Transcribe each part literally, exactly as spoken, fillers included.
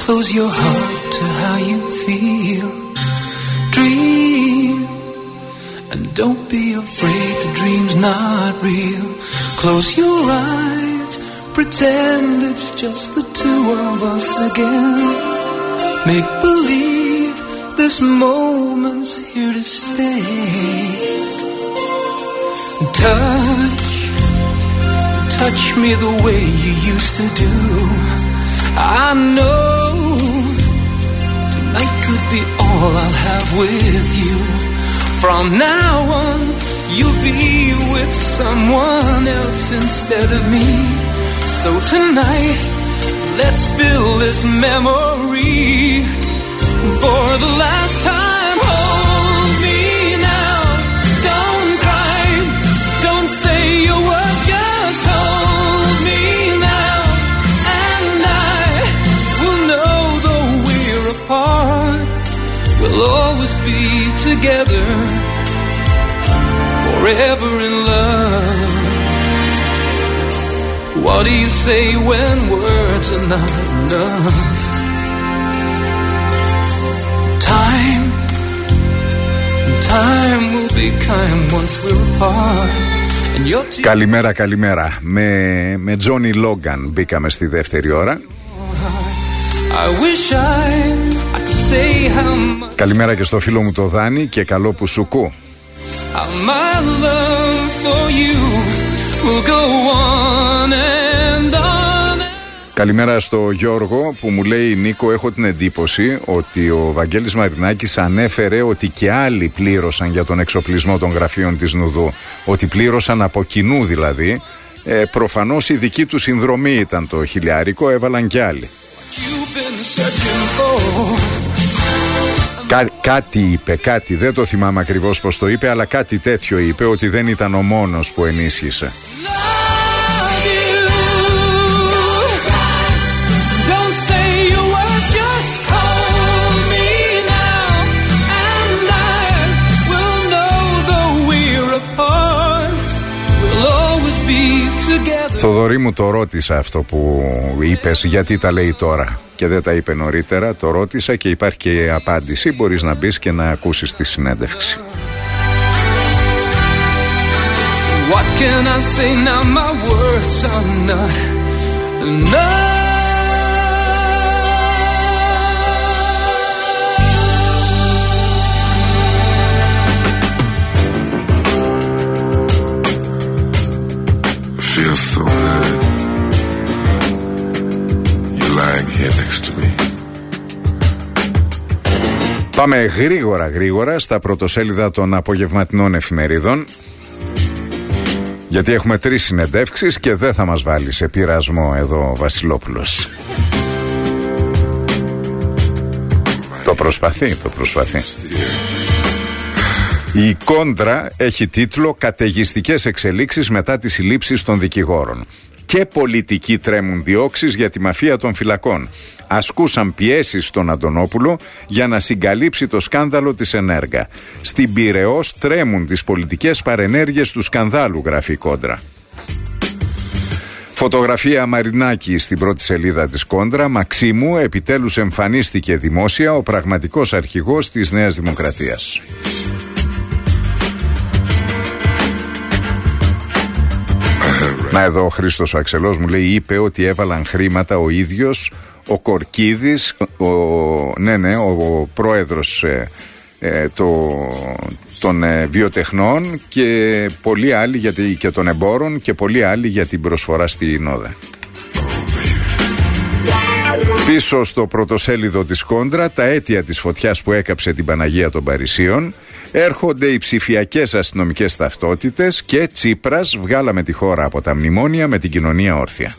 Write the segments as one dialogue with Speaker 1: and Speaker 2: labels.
Speaker 1: Close your heart to how you feel. Dream, and don't be afraid the dream's not real. Close your eyes, pretend it's just the two of us again. Make believe this moment's here to stay. Touch, touch me the way you used to do. I know tonight could be all I'll have with you. From now on, you'll be with someone else instead of me. So tonight, let's fill this memory for the last time. Hold me now, don't cry, don't say a word, just hold me now. And I will know though we're apart, we'll always be together, forever in love. What do you say when words are not enough? Time, time will be kind once we're apart. And your t-
Speaker 2: Καλημέρα, καλημέρα. Με, με Johnny Logan μπήκαμε στη δεύτερη ώρα.
Speaker 1: I wish I, I could say how much.
Speaker 2: Καλημέρα και στο φίλο μου το Δάνη και καλό που σου κου.
Speaker 1: How my love for you will go on and on.
Speaker 2: Καλημέρα στο Γιώργο που μου λέει: Νίκο, έχω την εντύπωση ότι ο Βαγγέλης Μαρινάκης ανέφερε ότι και άλλοι πλήρωσαν για τον εξοπλισμό των γραφείων της Νουδού. Ότι πλήρωσαν από κοινού δηλαδή. Ε, προφανώς η δική του συνδρομή ήταν το χιλιάρικο, έβαλαν και άλλοι. Κά, κάτι είπε, κάτι, δεν το θυμάμαι ακριβώς πως το είπε, αλλά κάτι τέτοιο είπε, ότι δεν ήταν ο μόνος που ενίσχυσε. Θοδωρή μου, το ρώτησα αυτό που είπες, γιατί τα λέει τώρα και δεν τα είπε νωρίτερα. Το ρώτησα και υπάρχει και η απάντηση. Μπορείς να μπεις και να ακούσεις τη συνέντευξη. What can I say now, my words are not enough.
Speaker 3: Feels so good. You're lying here next to me.
Speaker 2: Πάμε γρήγορα γρήγορα στα πρωτοσέλιδα των απογευματινών εφημερίδων, γιατί έχουμε τρεις συνεντεύξεις και δεν θα μας βάλει σε πειρασμό εδώ ο Βασιλόπουλος. Το προσπαθεί, το προσπαθεί. Η Κόντρα έχει τίτλο «Καταιγιστικές εξελίξεις μετά τις συλλήψεις των δικηγόρων». Και πολιτικοί τρέμουν διώξεις για τη μαφία των φυλακών. Ασκούσαν πιέσεις στον Αντωνόπουλο για να συγκαλύψει το σκάνδαλο της Ενέργα. Στην Πειραιώς τρέμουν τις πολιτικές παρενέργειες του σκανδάλου, γράφει η Κόντρα. Φωτογραφία Μαρινάκη στην πρώτη σελίδα της Κόντρα. Μαξίμου, επιτέλους εμφανίστηκε δημόσια ο πραγματικός αρχηγός της Νέας Δημοκρατίας. Να, εδώ ο Χρήστος ο Αξελός μου λέει, είπε ότι έβαλαν χρήματα ο ίδιος ο Κορκίδης, ο, ναι ναι, ο, ο πρόεδρος ε, ε, το, των ε, βιοτεχνών και πολλοί άλλοι γιατί, και των εμπόρων και πολλοί άλλοι για την προσφορά στη Νόδα. Πίσω στο πρωτοσέλιδο της Κόντρα, τα αίτια της φωτιάς που έκαψε την Παναγία των Παρισίων. Έρχονται οι ψηφιακές αστυνομικές ταυτότητες και Τσίπρας, βγάλαμε τη χώρα από τα μνημόνια με την κοινωνία όρθια.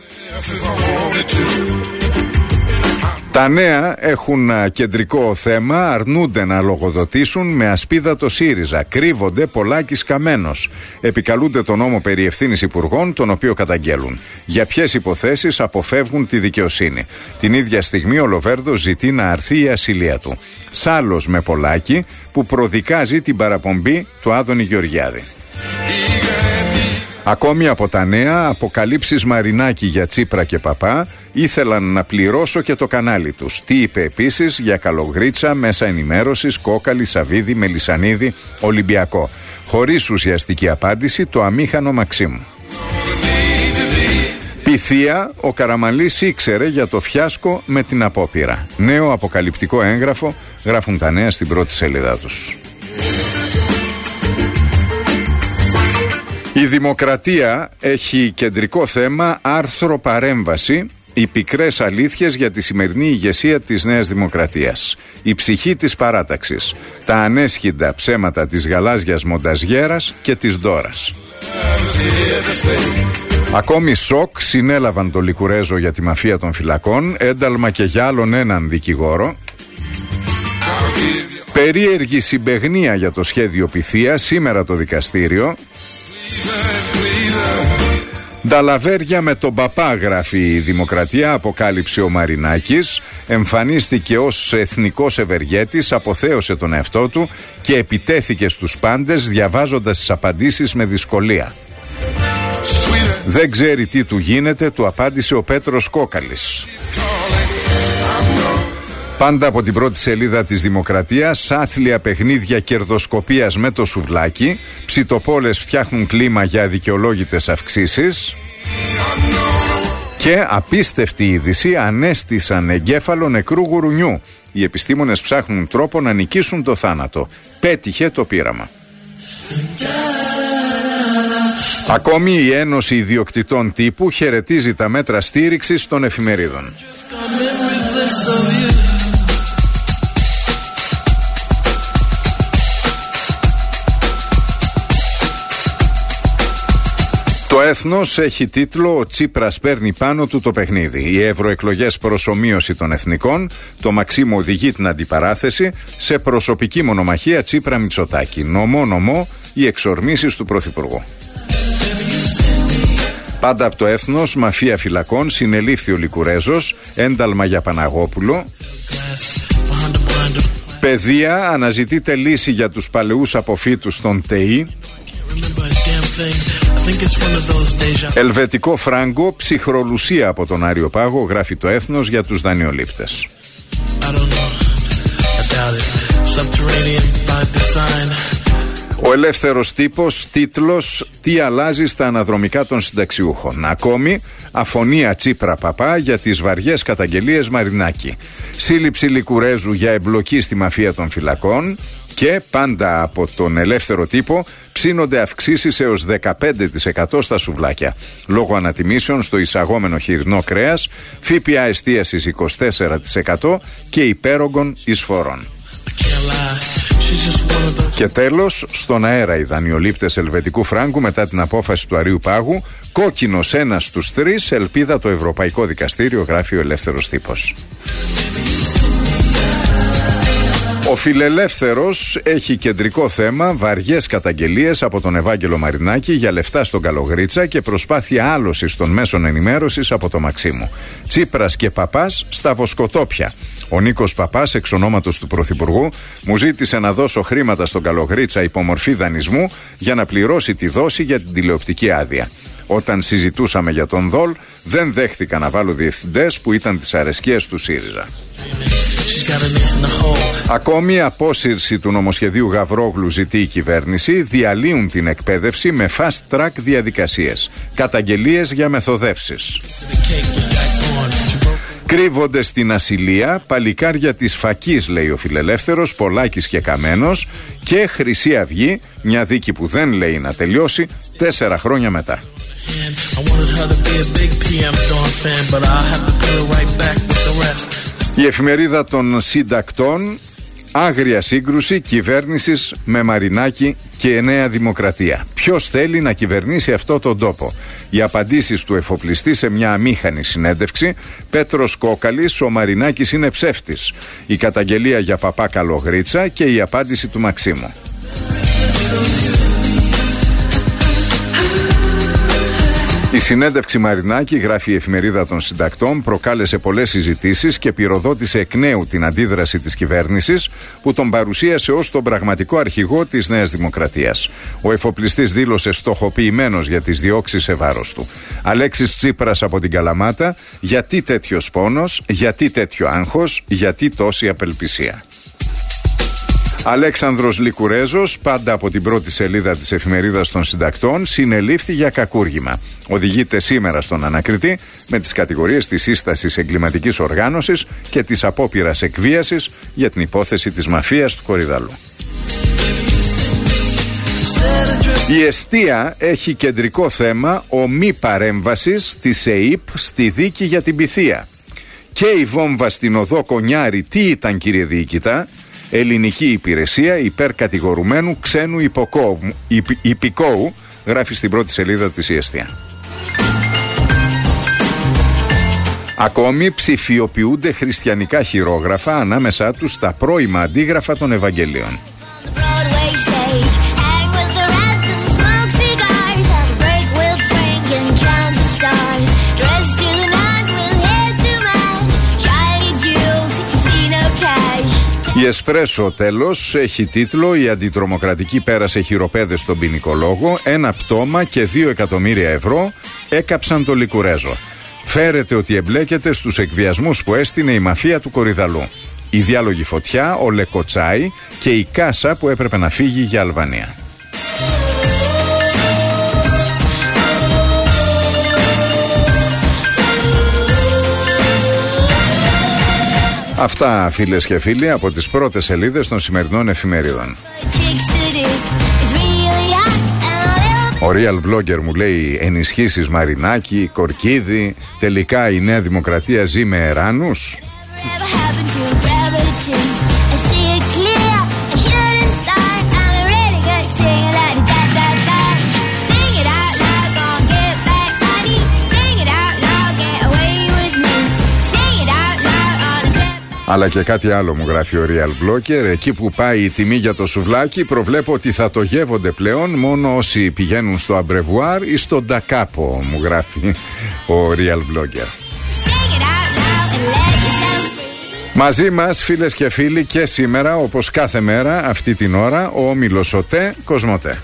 Speaker 2: Τα νέα έχουν κεντρικό θέμα, αρνούνται να λογοδοτήσουν με ασπίδα το ΣΥΡΙΖΑ. Κρύβονται Πολάκης Καμένος. Επικαλούνται τον νόμο περί ευθύνης υπουργών, τον οποίο καταγγέλουν. Για ποιες υποθέσεις αποφεύγουν τη δικαιοσύνη. Την ίδια στιγμή ο Λοβέρδος ζητεί να αρθεί η ασυλία του. Σάλος με Πολάκη που προδικάζει την παραπομπή του Άδωνη Γεωργιάδη. Ακόμη από τα νέα, αποκαλύψεις Μαρινάκη για Τσίπρα και Παπά, ήθελαν να πληρώσω και το κανάλι τους. Τι είπε επίσης για Καλογρίτσα, Μέσα Ενημέρωσης, Κόκαλη, Σαββίδη, Μελισσανίδη, Ολυμπιακό. Χωρίς ουσιαστική απάντηση, το αμήχανο Μαξίμου. Πυθία, ο Καραμανλής ήξερε για το φιάσκο με την απόπειρα. Νέο αποκαλυπτικό έγγραφο, γράφουν τα νέα στην πρώτη σελίδα τους. Η Δημοκρατία έχει κεντρικό θέμα άρθρο παρέμβαση, οι πικρές αλήθειες για τη σημερινή ηγεσία της Νέας Δημοκρατίας. Η ψυχή της παράταξης, τα ανέσχυντα ψέματα της γαλάζιας μονταζιέρας και της Ντόρας. Ακόμη σοκ συνέλαβαν το Λικουρέζο για τη μαφία των φυλακών, ένταλμα και για άλλον έναν δικηγόρο. Περίεργη συμπαιγνία για το σχέδιο Πυθία, σήμερα το δικαστήριο. Νταλαβέρια με τον Παπά, γράφει η Δημοκρατία, αποκάλυψε ο Μαρινάκης. Εμφανίστηκε ως εθνικός ευεργέτης, αποθέωσε τον εαυτό του και επιτέθηκε στους πάντες διαβάζοντας τις απαντήσεις με δυσκολία. Δεν ξέρει τι του γίνεται, του απάντησε ο Πέτρος Κόκαλης. Πάντα από την πρώτη σελίδα της Δημοκρατίας, άθλια παιχνίδια κερδοσκοπίας με το σουβλάκι, ψιτοπόλες φτιάχνουν κλίμα για αδικαιολόγητες αυξήσεις και απίστευτη είδηση, ανέστησαν εγκέφαλο νεκρού γουρουνιού. Οι επιστήμονες ψάχνουν τρόπο να νικήσουν το θάνατο. Πέτυχε το πείραμα. Ακόμη η Ένωση Ιδιοκτητών Τύπου χαιρετίζει τα μέτρα στήριξης των εφημερίδων. Το Έθνος έχει τίτλο «Ο Τσίπρας παίρνει πάνω του το παιχνίδι». Οι ευρωεκλογές προσομοίωση των εθνικών, το Μαξίμου οδηγεί την αντιπαράθεση σε προσωπική μονομαχία Τσίπρα-Μητσοτάκη. Νομό νομό οι εξορμήσεις του Πρωθυπουργού. Πάντα από το Έθνος, μαφία φυλακών, συνελήφθη ο Λικουρέζος, ένταλμα για Παναγόπουλο. Παιδεία, αναζητείται λύση για τους παλαιούς αποφύτους στον ΤΕΙ. Ελβετικό φράγκο, ψυχρολουσία από τον Άριο Πάγο, γράφει το Έθνος για τους δανειολήπτες. Ο Ελεύθερος Τύπος, τίτλος «Τι αλλάζει στα αναδρομικά των συνταξιούχων». Ακόμη, αφωνία Τσίπρα Παπά για τις βαριές καταγγελίες Μαρινάκη. Σύλληψη Λικουρέζου για εμπλοκή στη μαφία των φυλακών. Και πάντα από τον Ελεύθερο Τύπο ψήνονται αυξήσεις έως δεκαπέντε τοις εκατό στα σουβλάκια. Λόγω ανατιμήσεων στο εισαγόμενο χοιρινό κρέας, ΦΠΑ εστίασης είκοσι τέσσερα τοις εκατό και υπέρογκων εισφορών. Και τέλος, στον αέρα οι δανειολήπτες ελβετικού φράγκου μετά την απόφαση του Αρείου Πάγου, κόκκινος ένας στους τρεις, ελπίδα το Ευρωπαϊκό Δικαστήριο, γράφει ο Ελεύθερος Τύπος. Ο Φιλελεύθερος έχει κεντρικό θέμα βαριές καταγγελίες από τον Ευάγγελο Μαρινάκη για λεφτά στον Καλογρίτσα και προσπάθεια άλωσης των μέσων ενημέρωσης από το Μαξίμου. Τσίπρας και Παπάς στα βοσκοτόπια. Ο Νίκος Παπάς, εξ ονόματος του Πρωθυπουργού, μου ζήτησε να δώσω χρήματα στον Καλογρίτσα υπό μορφή δανεισμού για να πληρώσει τη δόση για την τηλεοπτική άδεια. Όταν συζητούσαμε για τον Δόλ, δεν δέχθηκα να βάλω διευθυντές που ήταν της αρεσκίας του ΣΥΡΙΖΑ. Ακόμη απόσυρση του νομοσχεδίου Γαβρόγλου ζητεί η κυβέρνηση, διαλύουν την εκπαίδευση με fast track διαδικασίες. Καταγγελίες για μεθοδεύσεις. Κρύβονται στην ασυλία παλικάρια της Φακής, λέει ο Φιλελεύθερος, Πολάκης και Καμένος, και Χρυσή Αυγή, μια δίκη που δεν λέει να τελειώσει, τέσσερα χρόνια μετά. Η εφημερίδα των συντακτών, άγρια σύγκρουση κυβέρνησης με Μαρινάκη και Νέα Δημοκρατία. Ποιος θέλει να κυβερνήσει αυτό τον τόπο? Οι απαντήσεις του εφοπλιστή σε μια αμήχανη συνέντευξη. Πέτρος Κόκαλης, ο Μαρινάκης είναι ψεύτης. Η καταγγελία για Παπά Καλογρίτσα και η απάντηση του εφοπλιστη σε μια αμηχανη συνεντευξη. πετρος κοκαλης ο μαρινακης ειναι ψευτης η καταγγελια για παπα καλογριτσα και η απαντηση του μαξιμου. η καταγγελια για παπα καλογριτσα και η απαντηση του μαξιμου. Η συνέντευξη Μαρινάκη, γράφει η Εφημερίδα των Συντακτών, προκάλεσε πολλές συζητήσεις και πυροδότησε εκ νέου την αντίδραση της κυβέρνησης, που τον παρουσίασε ως τον πραγματικό αρχηγό της Νέας Δημοκρατίας. Ο εφοπλιστής δήλωσε στοχοποιημένος για τις διώξεις σε βάρος του. Αλέξης Τσίπρας από την Καλαμάτα: γιατί τέτοιος πόνος, γιατί τέτοιο άγχος, γιατί τόση απελπισία. Αλέξανδρος Λικουρέζος, πάντα από την πρώτη σελίδα της Εφημερίδας των Συντακτών, συνελήφθη για κακούργημα. Οδηγείται σήμερα στον ανακριτή με τις κατηγορίες της σύστασης εγκληματικής οργάνωσης και της απόπειρας εκβίασης για την υπόθεση της μαφίας του Κορυδαλού. Η εστία έχει κεντρικό θέμα ομή παρέμβασης της ΕΥΠ στη δίκη για την Πυθία. Και η βόμβα στην οδό Κονιάρη τι ήταν, κύριε διοικητά? Ελληνική υπηρεσία υπερκατηγορουμένου ξένου υποκόου, υπ, υπηκόου, γράφει στην πρώτη σελίδα της η εστία. Ακόμη ψηφιοποιούνται χριστιανικά χειρόγραφα, ανάμεσά τους τα πρώιμα αντίγραφα των Ευαγγελίων. Η Εσπρέσο, τέλος, έχει τίτλο «Η αντιτρομοκρατική πέρασε χειροπέδες στον ποινικολόγο, ένα πτώμα και δύο εκατομμύρια ευρώ έκαψαν το Λικουρέζο. Φέρεται ότι εμπλέκεται στους εκβιασμούς που έστεινε η μαφία του Κορυδαλού. Η διάλογη φωτιά, ο Λεκοτσάι και η κάσα που έπρεπε να φύγει για Αλβανία». Αυτά, φίλες και φίλοι, από τις πρώτες σελίδες των σημερινών εφημερίδων. Ο Real Blogger μου λέει ενισχύσεις Μαρινάκη, Κορκίδη, τελικά η Νέα Δημοκρατία ζει με εράνους. Αλλά και κάτι άλλο μου γράφει ο Real Blogger. Εκεί που πάει η τιμή για το σουβλάκι, προβλέπω ότι θα το γεύονται πλέον μόνο όσοι πηγαίνουν στο αμπρεβουάρ ή στο ντακάπο, μου γράφει ο Real Blogger. Μαζί μας, φίλες και φίλοι, και σήμερα, όπως κάθε μέρα αυτή την ώρα, ο όμιλος ΟΤΕ Κοσμοτέ.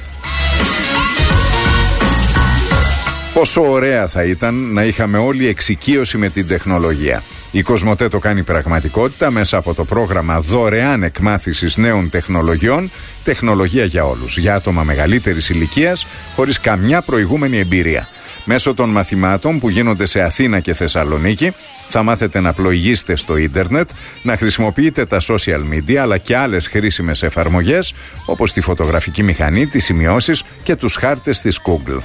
Speaker 2: Πόσο ωραία θα ήταν να είχαμε όλη εξοικείωση με την τεχνολογία. Η Κοσμοτέ το κάνει πραγματικότητα μέσα από το πρόγραμμα δωρεάν εκμάθησης νέων τεχνολογιών, τεχνολογία για όλους, για άτομα μεγαλύτερης ηλικίας, χωρίς καμιά προηγούμενη εμπειρία. Μέσω των μαθημάτων που γίνονται σε Αθήνα και Θεσσαλονίκη, θα μάθετε να πλοηγήσετε στο ίντερνετ, να χρησιμοποιείτε τα social media αλλά και άλλες χρήσιμες εφαρμογές όπως τη φωτογραφική μηχανή, τις σημειώσεις και τους χάρτες της Google.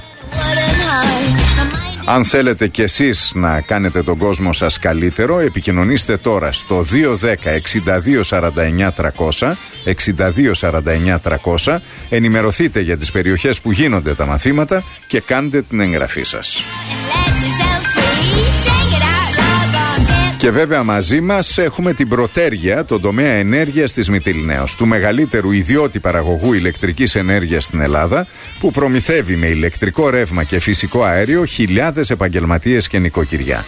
Speaker 2: Αν θέλετε κι εσείς να κάνετε τον κόσμο σας καλύτερο, επικοινωνήστε τώρα στο δύο ένα μηδέν εξήντα δύο σαράντα εννιά τριακόσια, εξήντα δύο σαράντα εννιά τριακόσια, ενημερωθείτε για τις περιοχές που γίνονται τα μαθήματα και κάντε την εγγραφή σας. Και βέβαια μαζί μας έχουμε την Πρωτέργεια, τον τομέα ενέργειας της Μυτιληναίος, του μεγαλύτερου ιδιώτη παραγωγού ηλεκτρικής ενέργειας στην Ελλάδα, που προμηθεύει με ηλεκτρικό ρεύμα και φυσικό αέριο χιλιάδες επαγγελματίες και νοικοκυριά.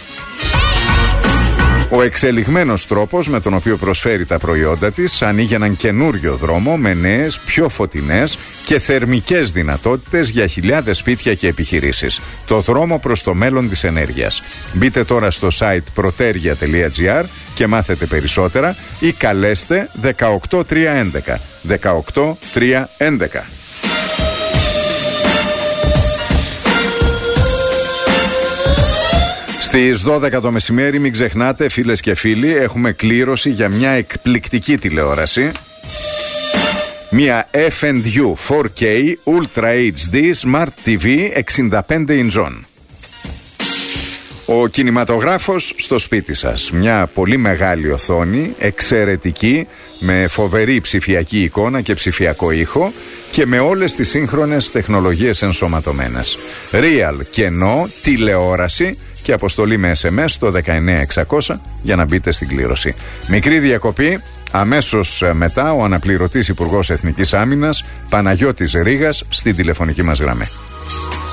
Speaker 2: Ο εξελιγμένος τρόπος με τον οποίο προσφέρει τα προϊόντα της ανοίγει έναν καινούριο δρόμο με νέες, πιο φωτεινές και θερμικές δυνατότητες για χιλιάδες σπίτια και επιχειρήσεις. Το δρόμο προς το μέλλον της ενέργειας. Μπείτε τώρα στο site protergia τελεία gr και μάθετε περισσότερα ή καλέστε δεκαοκτώ τριακόσια έντεκα. δεκαοκτώ τριακόσια έντεκα. Στις δώδεκα το μεσημέρι, μην ξεχνάτε, φίλες και φίλοι, έχουμε κλήρωση για μια εκπληκτική τηλεόραση. Μια εφ εντ γιου φορ κέι Ultra έιτς ντι Smart τι βι εξήντα πέντε ιντσών. Ο κινηματογράφος στο σπίτι σας. Μια πολύ μεγάλη οθόνη, εξαιρετική, με φοβερή ψηφιακή εικόνα και ψηφιακό ήχο και με όλες τις σύγχρονες τεχνολογίες ενσωματωμένες. Real κενό, τηλεόραση και αποστολή με ες εμ ες στο δεκαεννιά εξακόσια για να μπείτε στην κλήρωση. Μικρή διακοπή, αμέσως μετά ο αναπληρωτής Υπουργός Εθνικής Άμυνας Παναγιώτης Ρήγας στην τηλεφωνική μας γραμμή.